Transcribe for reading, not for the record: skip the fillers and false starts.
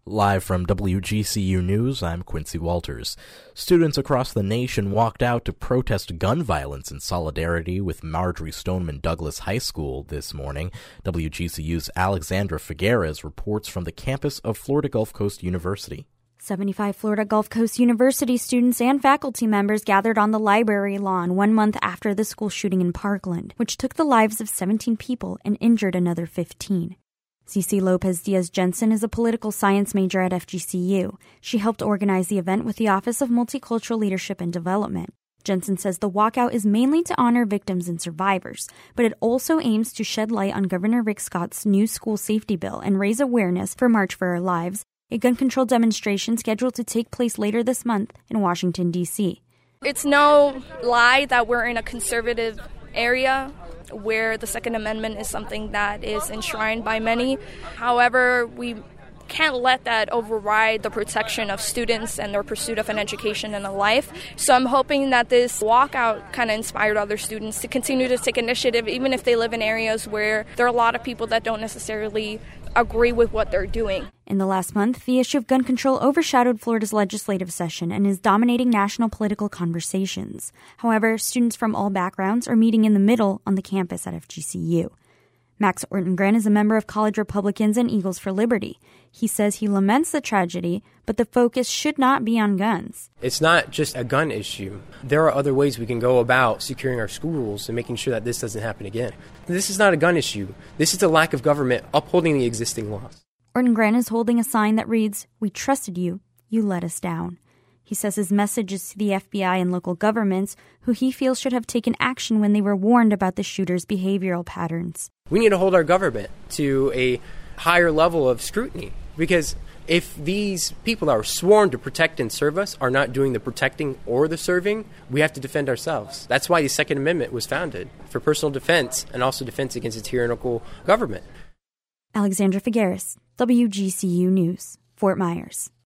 Live from WGCU News, I'm Quincy Walters. Students across the nation walked out to protest gun violence in solidarity with Marjory Stoneman Douglas High School this morning. WGCU's Alexandra Figueres reports from the campus of Florida Gulf Coast University. 75 Florida Gulf Coast University students and faculty members gathered on the library lawn 1 month after the school shooting in Parkland, which took the lives of 17 people and injured another 15. Cece Lopez Diaz-Jensen is a political science major at FGCU. She helped organize the event with the Office of Multicultural Leadership and Development. Jensen says the walkout is mainly to honor victims and survivors, but it also aims to shed light on Governor Rick Scott's new school safety bill and raise awareness for March for Our Lives, a gun control demonstration scheduled to take place later this month in Washington, D.C. It's no lie that we're in a conservative area where the Second Amendment is something that is enshrined by many. However, we can't let that override the protection of students and their pursuit of an education and a life. So I'm hoping that this walkout kind of inspired other students to continue to take initiative, even if they live in areas where there are a lot of people that don't necessarily agree with what they're doing. In the last month, the issue of gun control overshadowed Florida's legislative session and is dominating national political conversations. However, students from all backgrounds are meeting in the middle on the campus at FGCU. Max Ortengren is a member of College Republicans and Eagles for Liberty. He says he laments the tragedy, but the focus should not be on guns. It's not just a gun issue. There are other ways we can go about securing our schools and making sure that this doesn't happen again. This is not a gun issue. This is a lack of government upholding the existing laws. Ortengren is holding a sign that reads, "We trusted you, you let us down." He says his message is to the FBI and local governments, who he feels should have taken action when they were warned about the shooter's behavioral patterns. We need to hold our government to a higher level of scrutiny, because if these people that are sworn to protect and serve us are not doing the protecting or the serving, we have to defend ourselves. That's why the Second Amendment was founded, for personal defense and also defense against a tyrannical government. Alexandra Figueres, WGCU News, Fort Myers.